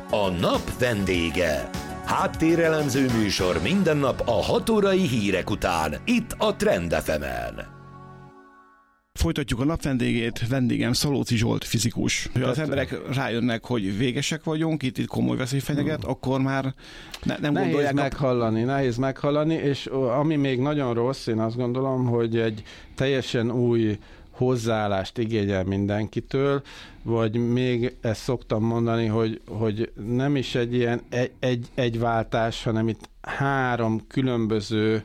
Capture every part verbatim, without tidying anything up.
A nap vendége. Háttérelemző műsor minden nap a hat órai hírek után, itt a Trend ef emen. Folytatjuk a nap vendégét, vendégem Szalóci Zsolt fizikus. Ha az emberek rájönnek, hogy végesek vagyunk, itt, itt komoly veszély fenyeget, hmm. akkor már ne, nem nehéz gondolják... meghallani, nehéz meghallani, és ami még nagyon rossz, én azt gondolom, hogy egy teljesen új hozzáállást igényel mindenkitől, vagy még ezt szoktam mondani, hogy, hogy nem is egy ilyen egy, egy, egy váltás, hanem itt három különböző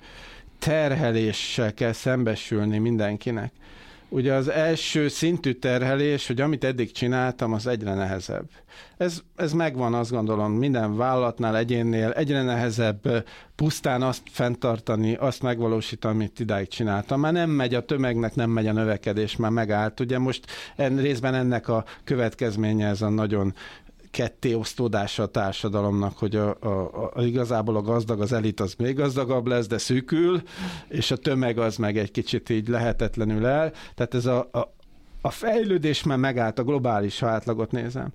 terheléssel kell szembesülni mindenkinek. Ugye az első szintű terhelés, hogy amit eddig csináltam, az egyre nehezebb. Ez, ez megvan, azt gondolom, minden vállalatnál, egyénnél egyre nehezebb pusztán azt fenntartani, azt megvalósítani, amit idáig csináltam. Már nem megy a tömegnek, nem megy a növekedés, már megállt. Ugye most en, részben ennek a következménye ez a nagyon kettéosztódása a társadalomnak, hogy a, a, a, igazából a gazdag, az elit az még gazdagabb lesz, de szűkül, és a tömeg az meg egy kicsit így lehetetlenül el. Tehát ez a, a, a fejlődés már megállt, a globális, ha átlagot nézem.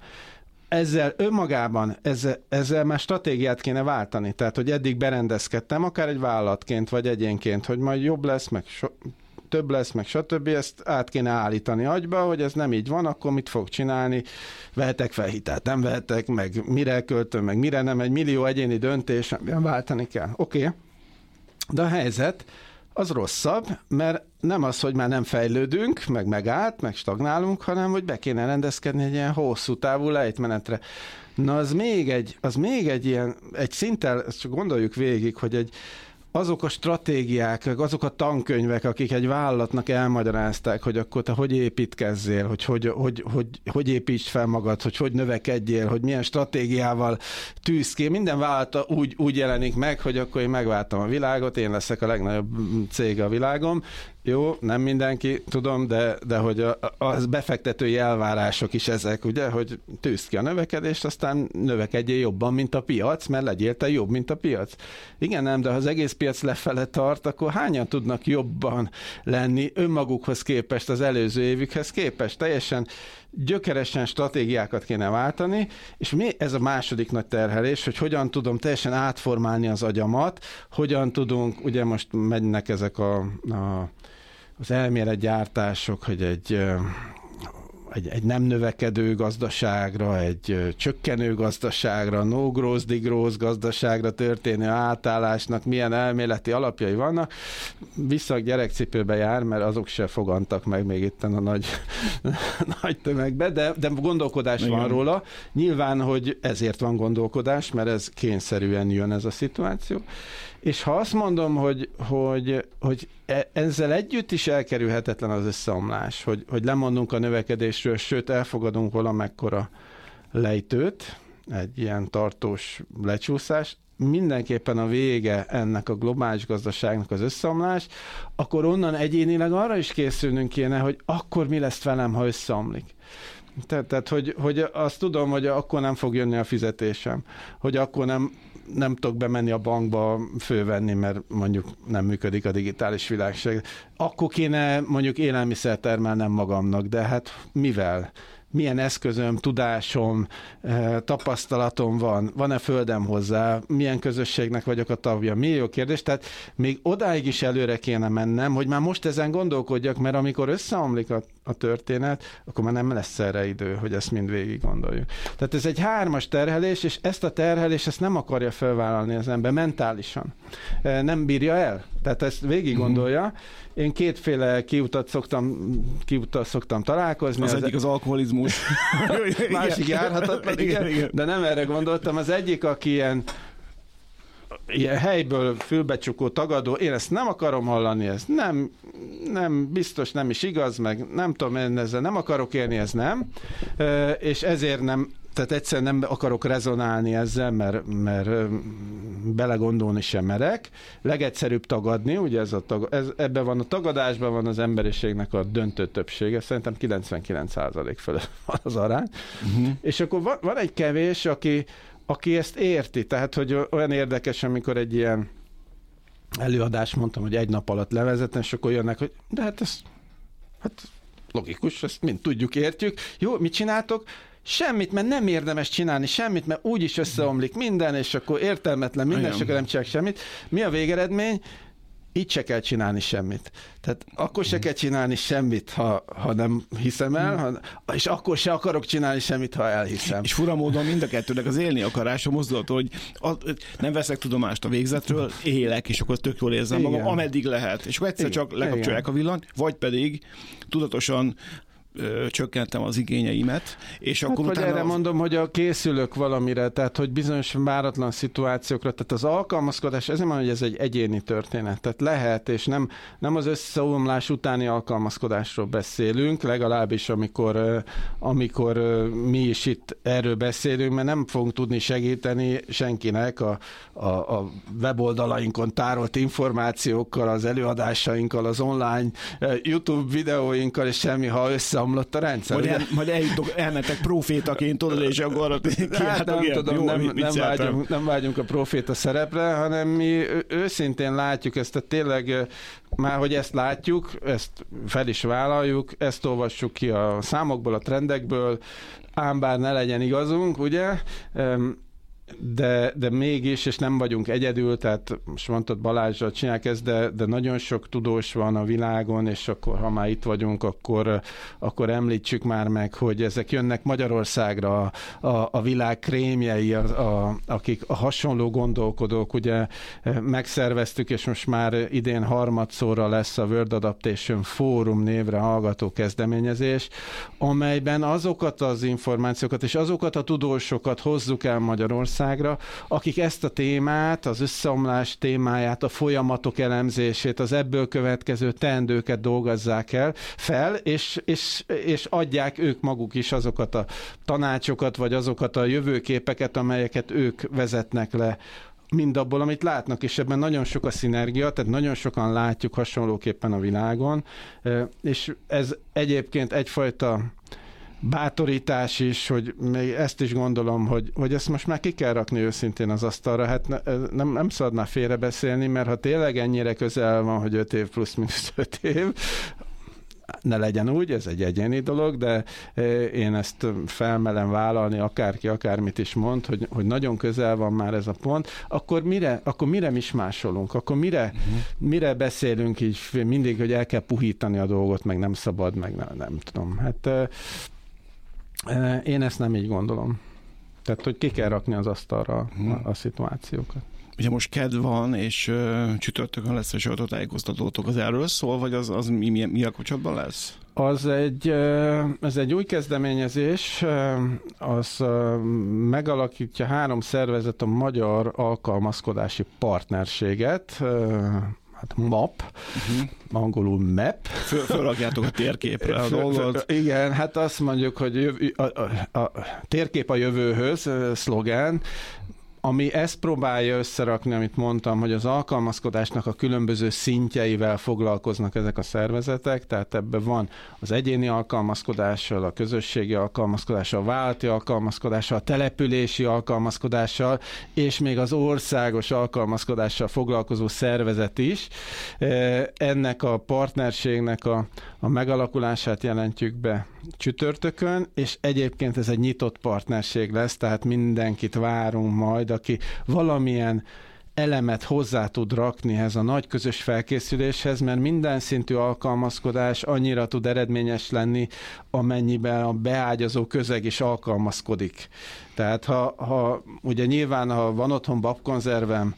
Ezzel önmagában, ezzel, ezzel már stratégiát kéne váltani. Tehát, hogy eddig berendezkedtem, akár egy vállalatként, vagy egyénként, hogy majd jobb lesz, meg so, több lesz, meg stb. Ezt át kéne állítani agyba, hogy ez nem így van, akkor mit fog csinálni, vehetek fel hitelt, nem vehetek, meg mire költöm, meg mire nem, egy millió egyéni döntés, amiben váltani kell. Oké, okay. De a helyzet az rosszabb, mert nem az, hogy már nem fejlődünk, meg megállt, meg stagnálunk, hanem hogy be kéne rendezkedni egy ilyen hosszú távú lejtmenetre. Na az még egy, az még egy ilyen, egy szinttel, ezt csak gondoljuk végig, hogy egy azok a stratégiák, azok a tankönyvek, akik egy vállalatnak elmagyarázták, hogy akkor te hogy építkezzél, hogy hogy, hogy, hogy hogy építsd fel magad, hogy hogy növekedjél, hogy milyen stratégiával tűz ki. Minden vállalat úgy, úgy jelenik meg, hogy akkor én megváltam a világot, én leszek a legnagyobb cég a világon. Jó, nem mindenki, tudom, de, de hogy a, a befektetői elvárások is ezek, ugye, hogy tűzd ki a növekedést, aztán növekedjél jobban, mint a piac, mert legyél te jobb, mint a piac. Igen, nem, de ha az egész piac lefele tart, akkor hányan tudnak jobban lenni önmagukhoz képest, az előző évükhez képest? Teljesen gyökeresen stratégiákat kéne váltani, és mi ez a második nagy terhelés, hogy hogyan tudom teljesen átformálni az agyamat, hogyan tudunk, ugye most mennek ezek a, a az elméletgyártások, hogy egy, egy, egy nem növekedő gazdaságra, egy csökkenő gazdaságra, no growth, degrowth gazdaságra történő átállásnak milyen elméleti alapjai vannak. Vissza a gyerekcipőbe jár, mert azok se fogantak meg még itt a nagy, nagy tömegbe, de, de gondolkodás Igen. van róla. Nyilván, hogy ezért van gondolkodás, mert ez kényszerűen jön ez a szituáció. És ha azt mondom, hogy, hogy, hogy ezzel együtt is elkerülhetetlen az összeomlás, hogy, hogy lemondunk a növekedésről, sőt elfogadunk valamekkora lejtőt, egy ilyen tartós lecsúszást, mindenképpen a vége ennek a globális gazdaságnak az összeomlás, akkor onnan egyénileg arra is készülnünk kéne, hogy akkor mi lesz velem, ha összeomlik. Tehát, tehát hogy, hogy azt tudom, hogy akkor nem fog jönni a fizetésem, hogy akkor nem, nem tudok bemenni a bankba fölvenni, mert mondjuk nem működik a digitális világság. Akkor kéne mondjuk élelmiszer termelnem magamnak, de hát mivel? Milyen eszközöm, tudásom, tapasztalatom van, van-e földem hozzá, milyen közösségnek vagyok a tagja, mi jó kérdés, tehát még odáig is előre kéne mennem, hogy már most ezen gondolkodjak, mert amikor összeomlik a, a történet, akkor már nem lesz erre idő, hogy ezt mind végig gondoljuk. Tehát ez egy hármas terhelés, és ezt a terhelést ezt nem akarja felvállalni az ember mentálisan. Nem bírja el. Tehát ezt végig gondolja. Én kétféle kiutat szoktam, kiutat szoktam találkozni. Az, az egyik az alkoholizmus. Másik járhatatlan, igen, igen, igen. De nem erre gondoltam. Az egyik, aki ilyen, ilyen helyből fülbecsukó, tagadó, én ezt nem akarom hallani, ez nem, nem biztos, nem is igaz, meg nem tudom, én ezzel nem akarok élni, ez nem. És ezért nem, tehát egyszerűen nem akarok rezonálni ezzel, mert, mert belegondolni sem merek. Legegyszerűbb tagadni, ugye ez a tag, ez, ebben van a tagadásban van az emberiségnek a döntő többsége, szerintem kilencvenkilenc százalék fölött van az arány. Uh-huh. És akkor van, van egy kevés, aki, aki ezt érti, tehát hogy olyan érdekes, amikor egy ilyen előadást mondtam, hogy egy nap alatt levezetni, és akkor jönnek, hogy de hát ez hát logikus, ezt mind tudjuk, értjük. Jó, mit csináltok? semmit, mert nem érdemes csinálni semmit, mert úgyis összeomlik minden, és akkor értelmetlen minden, és akkor nem csinálják semmit. Mi a végeredmény? Így se kell csinálni semmit. Tehát akkor se kell csinálni semmit, ha, ha nem hiszem el, ha, és akkor se akarok csinálni semmit, ha elhiszem. És fura módon mind a kettőnek az élni akarása mozdulattól, hogy a, nem veszek tudomást a végzetről, élek, és akkor tök jól érzem magam, ameddig lehet. És akkor egyszer Igen. csak lekapcsolják a villanyt, vagy pedig tudatosan Ö, csökkentem az igényeimet, és akkor hát, utána... erre mondom, hogy a készülök valamire, tehát hogy bizonyos váratlan szituációkra, tehát az alkalmazkodás, ezért mondom, hogy ez egy egyéni történet, tehát lehet, és nem, nem az összeomlás utáni alkalmazkodásról beszélünk, legalábbis amikor, amikor mi is itt erről beszélünk, mert nem fogunk tudni segíteni senkinek a, a, a weboldalainkon tárolt információkkal, az előadásainkkal, az online YouTube videóinkkal, és semmi, ha össze omlott a rendszer. Majd, el, majd eljutok, elmentek profétaként, tudod, és akkor hát nem ilyen. tudom, Jó, nem, nem, vágyunk, nem vágyunk a proféta szerepre, hanem mi őszintén látjuk ezt, a tényleg már, hogy ezt látjuk, ezt fel is vállaljuk, ezt olvassuk ki a számokból, a trendekből, ám bár ne legyen igazunk, ugye? De, de mégis, és nem vagyunk egyedül, tehát most mondtad Balázsral csinálják ezt, de, de nagyon sok tudós van a világon, és akkor, ha már itt vagyunk, akkor, akkor említsük már meg, hogy ezek jönnek Magyarországra, a, a, a világ krémjei, a, a, akik a hasonló gondolkodók, ugye megszerveztük, és most már idén harmadszorra lesz a World Adaptation Forum névre hallgató kezdeményezés, amelyben azokat az információkat és azokat a tudósokat hozzuk el Magyarországra, akik ezt a témát, az összeomlás témáját, a folyamatok elemzését, az ebből következő teendőket dolgozzák el fel, és, és, és adják ők maguk is azokat a tanácsokat, vagy azokat a jövőképeket, amelyeket ők vezetnek le mindabból, amit látnak, és ebben nagyon sok a szinergia, tehát nagyon sokan látjuk hasonlóképpen a világon, és ez egyébként egyfajta bátorítás is, hogy még ezt is gondolom, hogy, hogy ezt most már ki kell rakni őszintén az asztalra. Hát ne, nem, nem szabad már félrebeszélni, mert ha tényleg ennyire közel van, hogy öt év plusz mínusz öt év, ne legyen úgy, ez egy egyéni dolog, de én ezt felmelem vállalni, akárki, akármit is mond, hogy, hogy nagyon közel van már ez a pont, akkor mire, akkor mire is másolunk? Akkor mire, uh-huh. mire beszélünk így mindig, hogy el kell puhítani a dolgot, meg nem szabad, meg nem, nem tudom. Hát én ezt nem így gondolom. Tehát, hogy ki kell rakni az asztalra uh-huh. a, a szituációkat. Ugye most kedv van, és uh, csütörtökön lesz a sajtótájékoztatótok, az erről szól, vagy az, az mi, mi, mi a kapcsolatban lesz? Az egy, ez egy új kezdeményezés, az megalakítja három szervezet a Magyar Alkalmazkodási Partnerséget, hát MAP, uh-huh. angolul map. Föl, fölrakjátok a térképre a dolgot. Igen, hát azt mondjuk, hogy jövő, a, a, a térkép a jövőhöz, szlogán, ami ezt próbálja összerakni, amit mondtam, hogy az alkalmazkodásnak a különböző szintjeivel foglalkoznak ezek a szervezetek, tehát ebben van az egyéni alkalmazkodással, a közösségi alkalmazkodással, a vállalati alkalmazkodással, a települési alkalmazkodással, és még az országos alkalmazkodással foglalkozó szervezet is. Ennek a partnerségnek a, a megalakulását jelentjük be csütörtökön, és egyébként ez egy nyitott partnerség lesz, tehát mindenkit várunk majd, aki valamilyen elemet hozzá tud rakni ehhez a nagy közös felkészüléshez, mert minden szintű alkalmazkodás annyira tud eredményes lenni, amennyiben a beágyazó közeg is alkalmazkodik. Tehát ha, ha ugye nyilván, ha van otthon babkonzervem,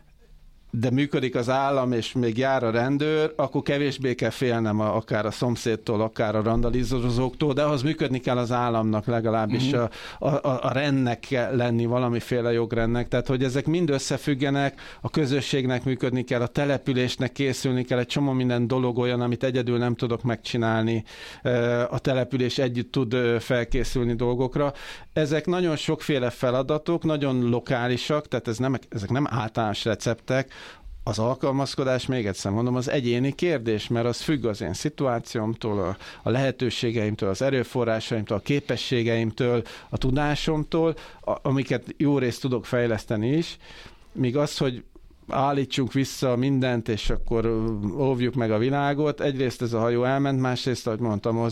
de működik az állam, és még jár a rendőr, akkor kevésbé kell félnem a, akár a szomszédtól, akár a randalizozóktól, de ahhoz működni kell az államnak legalábbis, uh-huh. a, a, a rendnek kell lenni, valamiféle jogrendnek, tehát hogy ezek mind összefüggenek, a közösségnek működni kell, a településnek készülni kell, egy csomó minden dolog olyan, amit egyedül nem tudok megcsinálni, a település együtt tud felkészülni dolgokra. Ezek nagyon sokféle feladatok, nagyon lokálisak, tehát ez nem, ezek nem általános receptek. Az alkalmazkodás, még egyszer mondom, az egyéni kérdés, mert az függ az én szituációmtól, a, a lehetőségeimtől, az erőforrásaimtól, a képességeimtől, a tudásomtól, a, amiket jó részt tudok fejleszteni is, míg az, hogy állítsunk vissza mindent, és akkor óvjuk meg a világot. Egyrészt ez a hajó elment, másrészt, ahogy mondtam, az egy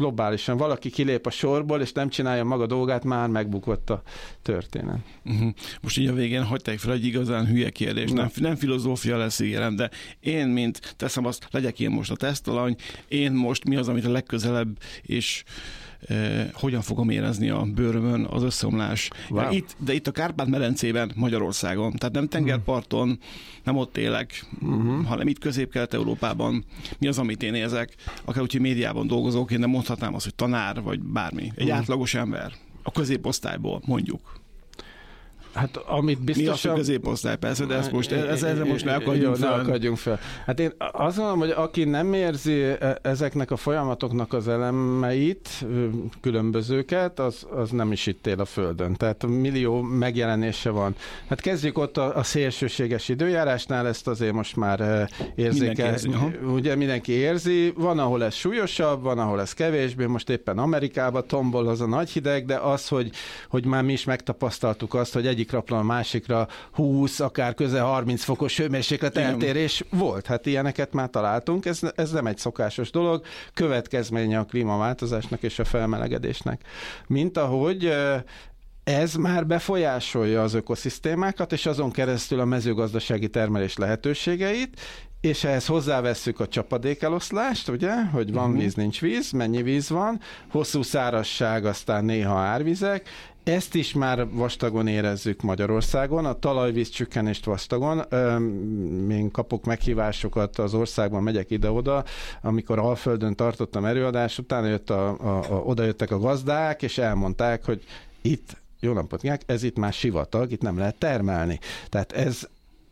globálisan. Valaki kilép a sorból, és nem csinálja maga dolgát, már megbukott a történet. Uh-huh. Most így a végén hagyták fel egy igazán hülye kérdés. Nem, nem filozófia lesz, ígérem, de én, mint teszem azt, legyek én most a tesztalany, én most mi az, amit a legközelebb, és Eh, hogyan fogom érezni a bőrömön az összeomlás. Wow. De, itt, de itt a Kárpát-medencében, Magyarországon, tehát nem tengerparton, nem ott élek, uh-huh. hanem itt Közép-Kelet-Európában. Mi az, amit én érzek? Akár úgy, hogy médiában dolgozok, én nem mondhatnám azt, hogy tanár, vagy bármi. Egy uh-huh. átlagos ember. A középosztályból, mondjuk. Hát, amit biztosan... Mi az a középosztály, persze, de ezt most, ez, ezzel most ne akadjunk fel. Ne akadjunk fel. Hát én azt mondom, hogy aki nem érzi ezeknek a folyamatoknak az elemeit, különbözőket, az, az nem is itt él a Földön. Tehát millió megjelenése van. Hát kezdjük ott a, a szélsőséges időjárásnál, ezt azért most már érzékel. Mindenki érzi, ugye mindenki érzi. Van, ahol ez súlyosabb, van, ahol ez kevésbé. Most éppen Amerikában tombol az a nagy hideg, de az, hogy, hogy már mi is megtapasztaltuk azt, hogy egy egyik napról a másikra húsz, akár közel harminc fokos hőmérséklet eltérés volt. Hát ilyeneket már találtunk, ez, ez nem egy szokásos dolog, következménye a klímaváltozásnak és a felmelegedésnek. Mint ahogy ez már befolyásolja az ökoszisztémákat, és azon keresztül a mezőgazdasági termelés lehetőségeit, és ehhez hozzávesszük a csapadékeloszlást, ugye, hogy van víz, nincs víz, mennyi víz van, hosszú szárazság, aztán néha árvizek. Ezt is már vastagon érezzük Magyarországon, a talajvíz csökkenést vastagon. Én kapok meghívásokat az országban, megyek ide-oda, amikor Alföldön tartottam előadást, utána jött a, a, a, oda jöttek a gazdák, és elmondták, hogy itt, jó napot kívánok, ez itt már sivatag, itt nem lehet termelni. Tehát ez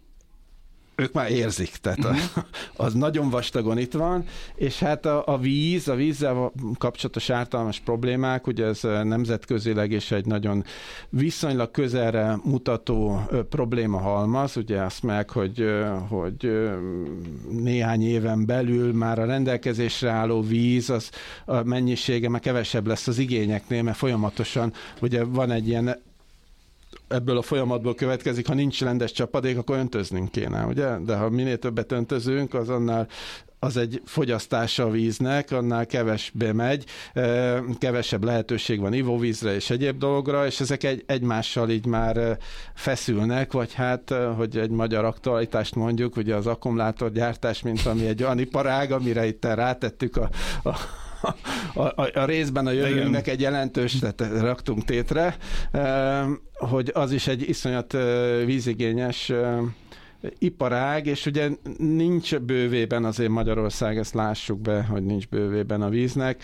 ők már érzik, tehát a, az nagyon vastagon itt van, és hát a, a víz, a vízzel kapcsolatos általános problémák, ugye ez nemzetközileg is egy nagyon viszonylag közelre mutató probléma halmaz, ugye azt meg, hogy, hogy néhány éven belül már a rendelkezésre álló víz, az a mennyisége már kevesebb lesz az igényeknél, mert folyamatosan ugye van egy ilyen ebből a folyamatból következik, ha nincs rendes csapadék, akkor öntöznünk kéne, ugye? De ha minél többet öntözünk, az annál az egy fogyasztása a víznek, annál kevesbé megy, kevesebb lehetőség van ivóvízre és egyéb dologra, és ezek egy, egymással így már feszülnek, vagy hát, hogy egy magyar aktualitást mondjuk, ugye az akkumulátorgyártás, mint ami egy olyan iparág, amire itt rátettük a, a A, a, a részben a jövőnknek egy jelentős, tehát raktunk tétre, hogy az is egy iszonyat vízigényes iparág, és ugye nincs bővében azért Magyarország, ezt lássuk be, hogy nincs bővében a víznek.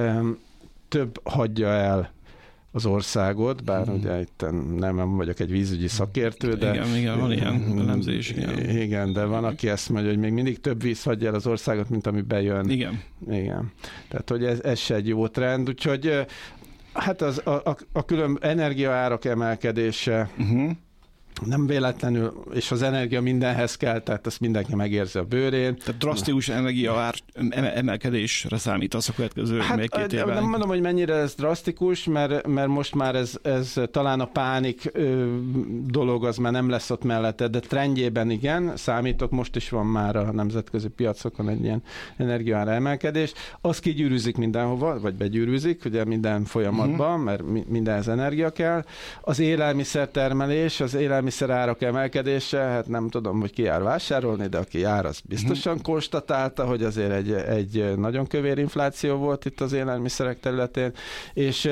Több hagyja el az országot, bár hmm. ugye itt nem vagyok egy vízügyi szakértő, de... Igen, igen, van ilyen elemzés. Igen. igen, de van, aki ezt mondja, hogy még mindig több víz hagyja el az országot, mint ami bejön. Igen. Igen. Tehát, hogy ez, ez se egy jó trend, úgyhogy hát az, a, a, a külön energiaárak emelkedése uh-huh. nem véletlenül, és az energia mindenhez kell, tehát ezt mindenki megérzi a bőrén. Tehát drasztikus energiaár emelkedésre számítasz a következő hát, még két évben? Nem mondom, hogy mennyire ez drasztikus, mert, mert most már ez, ez talán a pánik ö, dolog az már nem lesz ott mellette, de trendjében igen, számítok, most is van már a nemzetközi piacokon egy ilyen energiaár emelkedés. Az kigyűrűzik mindenhova, vagy begyűrűzik, ugye minden folyamatban, uh-huh. mert mi, mindenhez energia kell. Az élelmiszertermelés, az élelmiszer árak emelkedése, hát nem tudom, hogy ki jár vásárolni, de aki jár, az biztosan konstatálta, hogy azért egy, egy nagyon kövér infláció volt itt az élelmiszerek területén, és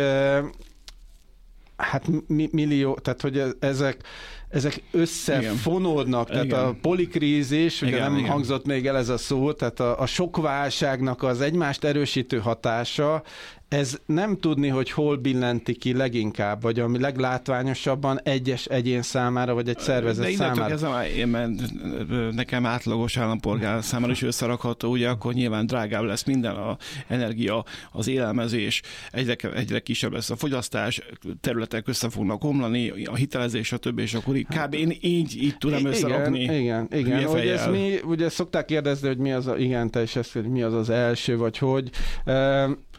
hát millió, tehát hogy ezek ezek összefonódnak, igen. tehát igen. a polikrízis, ugye igen, nem igen. hangzott még el ez a szó, tehát a, a sok válságnak az egymást erősítő hatása, ez nem tudni, hogy hol billenti ki leginkább, vagy ami leglátványosabban egyes egyén számára, vagy egy szervezet de számára. De innentől kezdve, nekem átlagos állampolgár számára is összerakható, ugye akkor nyilván drágább lesz minden, a energia, az élelmezés, egyre, egyre kisebb lesz a fogyasztás, területek össze fognak omlani, a hitelezés, stb. És akkor így, kb. Én így, így tudom összerakni. Igen, igen, igen. Hogy ez mi, ugye szokták kérdezni, hogy mi az a, igen, te is ezt, hogy mi az az első, vagy hogy.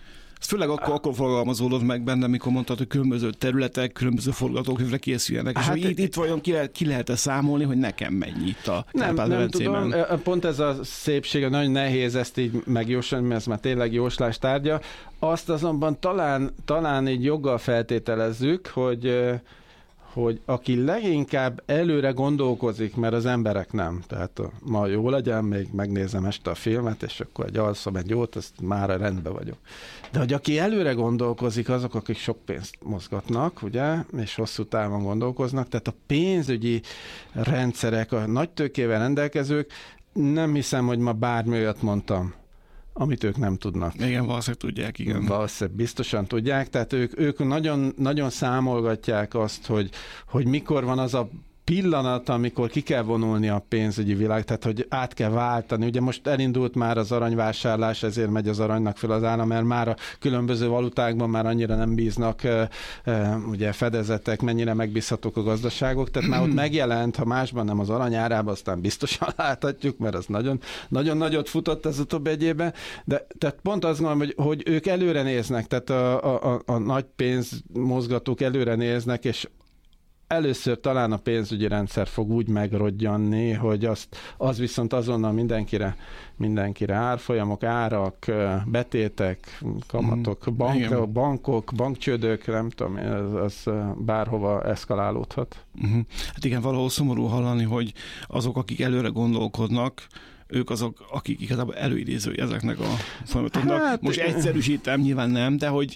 Ez főleg akkor, akkor fogalmazódott meg benne, amikor mondtad, hogy különböző területek, különböző forgatókönyvre készüljenek. Hát és itt, itt vajon ki, lehet, ki lehet-e számolni, hogy nekem mennyi itt a Nem, nem tudom, pont ez a szépsége, nagyon nehéz ezt így megjósolni, mert ez már tényleg jóslás tárgya. Azt azonban talán, talán így joggal feltételezzük, hogy hogy aki leginkább előre gondolkozik, mert az emberek nem. Tehát ma jó legyen, még megnézem este a filmet, és akkor egy alszom egy jót, azt már rendben vagyok. De hogy aki előre gondolkozik, azok, akik sok pénzt mozgatnak, ugye, és hosszú távon gondolkoznak, tehát a pénzügyi rendszerek, a nagy tőkével rendelkezők, nem hiszem, hogy ma bármi olyat mondtam, amit ők nem tudnak. Igen, valószínűleg tudják, igen. Valószínűleg biztosan tudják, tehát ők, ők nagyon, nagyon számolgatják azt, hogy, hogy mikor van az a pillanat, amikor ki kell vonulni a pénzügyi világ, tehát hogy át kell váltani. Ugye most elindult már az aranyvásárlás, ezért megy az aranynak fel az ára, mert már a különböző valutákban már annyira nem bíznak ugye fedezetek, mennyire megbízhatók a gazdaságok, tehát már ott megjelent, ha másban nem az arany árában, aztán biztosan láthatjuk, mert az nagyon, nagyon nagyot futott az utóbbi egy évben, de tehát pont azt gondolom, hogy, hogy ők előre néznek, tehát a, a, a nagy pénzmozgatók előre néznek, és először talán a pénzügyi rendszer fog úgy megrodjanni, hogy azt, az viszont azonnal mindenkire, mindenkire árfolyamok, árak, betétek, kamatok, bank, bankok, bankcsődök, nem tudom, az, az bárhova eszkalálódhat. Uh-huh. Hát igen, valahol szomorú hallani, hogy azok, akik előre gondolkodnak, ők azok, akik igazából előidézői ezeknek a folyamatoknak. Hát, most egyszerűsítem, nyilván nem, de hogy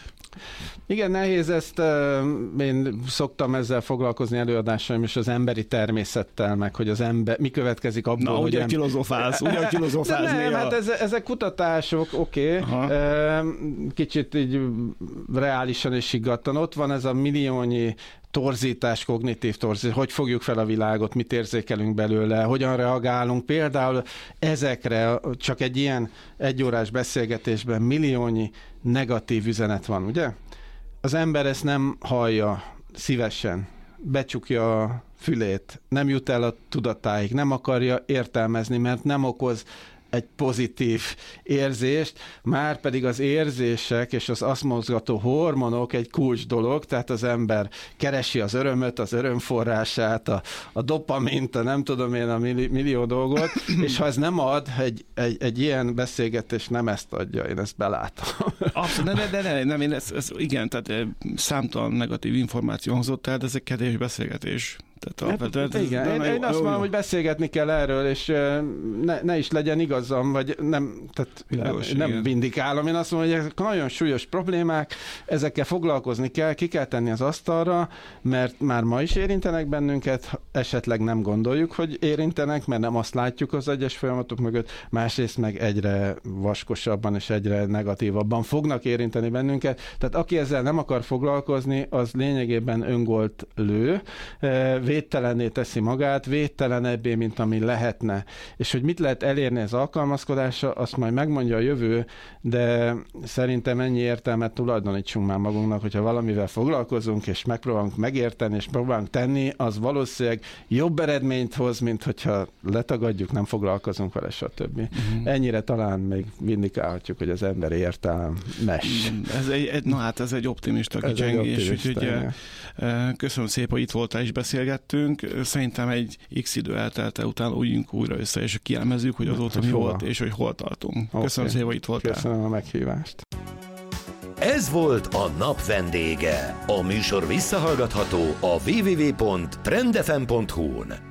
igen, nehéz ezt, én szoktam ezzel foglalkozni előadásaim, és az emberi természettel, meg hogy az ember, mi következik abból, Na, hogy... ugyan em... filozofálsz, ugyan filozofálsz nem, hát ez, ezek kutatások, oké, okay. Kicsit így reálisan és higgadtan. Ott van ez a milliónyi torzítás, kognitív torzítás, hogy fogjuk fel a világot, mit érzékelünk belőle, hogyan reagálunk. Például ezekre csak egy ilyen egyórás beszélgetésben milliónyi negatív üzenet van, ugye? Az ember ezt nem hallja szívesen, becsukja a fülét, nem jut el a tudatáig, nem akarja értelmezni, mert nem okoz egy pozitív érzést, már pedig az érzések és az azt mozgató hormonok egy kulcs dolog, tehát az ember keresi az örömöt, az örömforrását, a, a dopamint, a nem tudom én, a milli, millió dolgot, és ha ez nem ad, egy, egy, egy ilyen beszélgetés nem ezt adja, én ezt belátom. Abszolút, de, de, de nem, én ez, ez, igen, tehát számtalan negatív információ hangzott el, de ez egy kedves beszélgetés. Tehát, hát, tehát, igen, én, én azt mondom, hogy beszélgetni kell erről, és ne, ne is legyen igazam, vagy nem, tehát Világos, nem, nem vindikálom. Én azt mondom, hogy ezek nagyon súlyos problémák, ezekkel foglalkozni kell, ki kell tenni az asztalra, mert már ma is érintenek bennünket, esetleg nem gondoljuk, hogy érintenek, mert nem azt látjuk az egyes folyamatok mögött, másrészt meg egyre vaskosabban és egyre negatívabban fognak érinteni bennünket. Tehát aki ezzel nem akar foglalkozni, az lényegében öngolt lő, védtelenné teszi magát, védtelenebbé, mint ami lehetne. És hogy mit lehet elérni az alkalmazkodása, azt majd megmondja a jövő, de szerintem ennyi értelmet tulajdonítsunk már magunknak, hogyha valamivel foglalkozunk, és megpróbálunk megérteni, és próbálunk tenni, az valószínűleg jobb eredményt hoz, mint hogyha letagadjuk, nem foglalkozunk vele, stb. Uh-huh. Ennyire talán még vindikálhatjuk, hogy az emberi értelem mes. Ez egy, na hát ez egy optimista kicsengés, úgyhogy köszönöm szépen, hogy itt voltál és beszélgettünk. Szerintem egy x idő eltelte után újjunk újra össze, és kielemezzük, hogy azóta mi volt, és hogy hol tartunk. Okay. Köszönöm szépen, hogy itt voltál. Köszönöm a meghívást. Ez volt a nap vendége. A műsor visszahallgatható a double-u double-u double-u pont trend f m pont h u-n.